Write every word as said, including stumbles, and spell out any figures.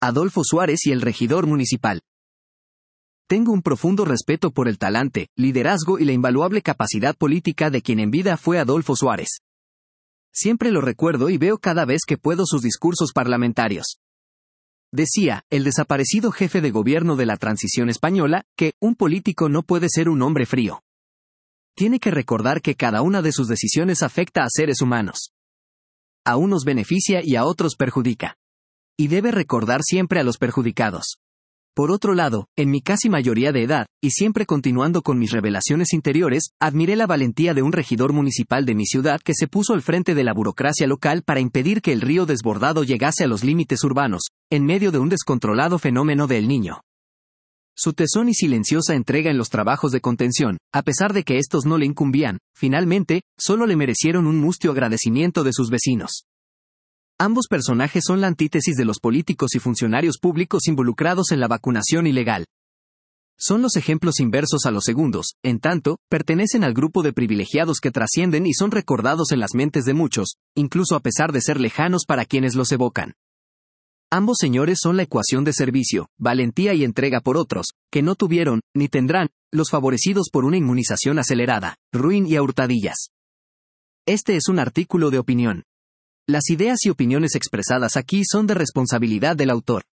Adolfo Suárez y el regidor municipal. Tengo un profundo respeto por el talante, liderazgo y la invaluable capacidad política de quien en vida fue Adolfo Suárez. Siempre lo recuerdo y veo cada vez que puedo sus discursos parlamentarios. Decía, el desaparecido jefe de gobierno de la transición española, que un político no puede ser un hombre frío. Tiene que recordar que cada una de sus decisiones afecta a seres humanos. A unos beneficia y a otros perjudica. Y debe recordar siempre a los perjudicados. Por otro lado, en mi casi mayoría de edad, y siempre continuando con mis revelaciones interiores, admiré la valentía de un regidor municipal de mi ciudad que se puso al frente de la burocracia local para impedir que el río desbordado llegase a los límites urbanos, en medio de un descontrolado fenómeno de El Niño. Su tesón y silenciosa entrega en los trabajos de contención, a pesar de que estos no le incumbían, finalmente, solo le merecieron un mustio agradecimiento de sus vecinos. Ambos personajes son la antítesis de los políticos y funcionarios públicos involucrados en la vacunación ilegal. Son los ejemplos inversos a los segundos, en tanto, pertenecen al grupo de privilegiados que trascienden y son recordados en las mentes de muchos, incluso a pesar de ser lejanos para quienes los evocan. Ambos señores son la ecuación de servicio, valentía y entrega por otros, que no tuvieron, ni tendrán, los favorecidos por una inmunización acelerada, ruin y a hurtadillas. Este es un artículo de opinión. Las ideas y opiniones expresadas aquí son de responsabilidad del autor.